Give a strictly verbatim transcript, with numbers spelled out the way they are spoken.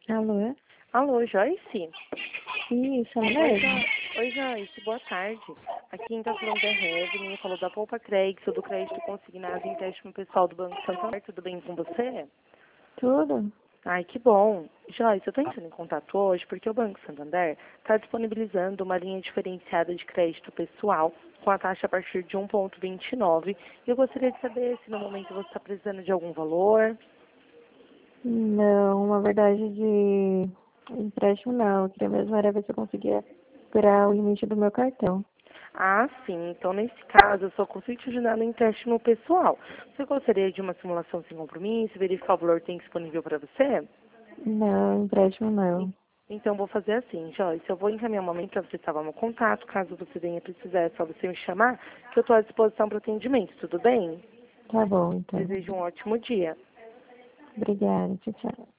Alô? Alô, Joyce? Isso, ela Oi, mesmo? Jo- Oi, Joyce, boa tarde. Aqui quem tá falando é Revenue, falou da Poupa Crédito, do crédito consignado em empréstimo pessoal do Banco Santander. Tudo bem com você? Tudo? Ai, que bom. Joyce, eu estou entrando em contato hoje porque o Banco Santander está disponibilizando uma linha diferenciada de crédito pessoal com a taxa a partir de um vírgula vinte e nove. E eu gostaria de saber se no momento você está precisando de algum valor. Não, uma verdade de empréstimo não. Eu queria mesmo era ver se eu conseguia superar o limite do meu cartão. Ah, sim. Então, nesse caso, eu só consigo te ajudar no empréstimo pessoal. Você gostaria de uma simulação sem compromisso, verificar o valor que tem disponível para você? Não, empréstimo En- não. Então, vou fazer assim, Joyce. Eu vou encaminhar uma mãe para você salvar meu contato. Caso você venha precisar, é só você me chamar, que eu estou à disposição para atendimento. Tudo bem? Tá bom, então. Desejo um ótimo dia. Obrigada, tchau, tchau.